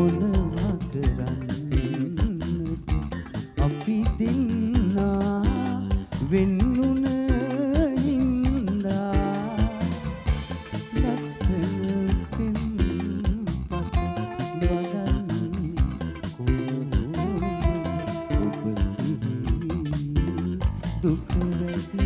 මොනවා කරන්නද අපි දෙන්නා වෙන්නුන හින්දා ලස්සන පෙම්පත බලන්න ඔබ සිහි දුක වැඩි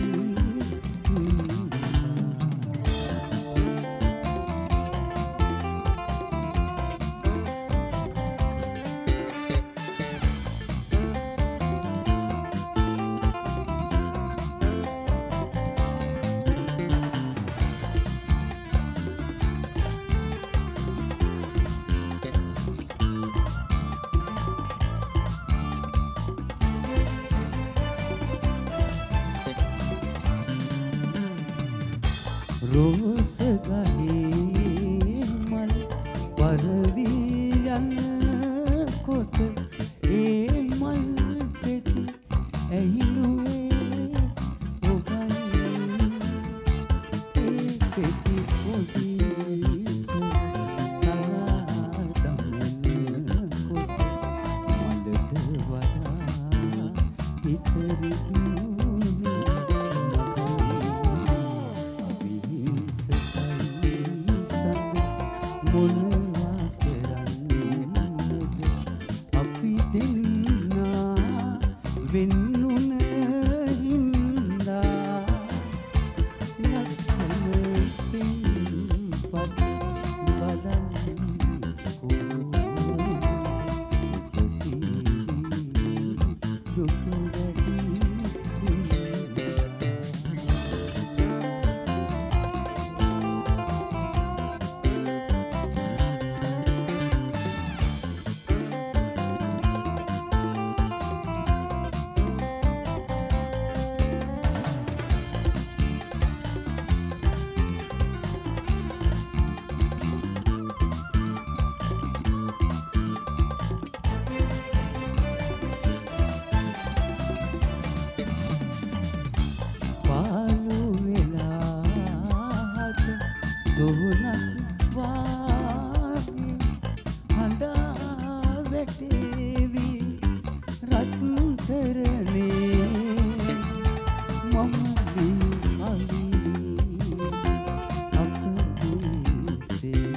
රෝස ගහේ මල් පරවී යනකොට ඒ මල් පෙති ඇහිනුවේ ඔබයි ඒ පෙති පොඩි කොට මලට වඩා හිතරිදු මොනවා කරන්නද අපි දෙන්නා වෙන්නුන හින්දා ලස්සන පෙම්පත් බලන්නකෝ ඔබ සිහි දුක වැඩි සෝනක් වාගේ හඬා වැටේවි රත්තරනේ මම විහලී අපදේසේ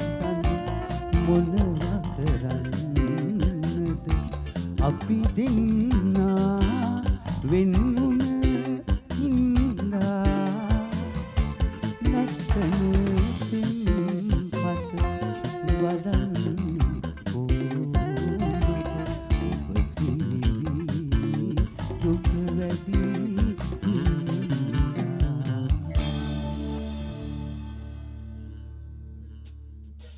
මොනවා කරන්නද අපි දෙන්න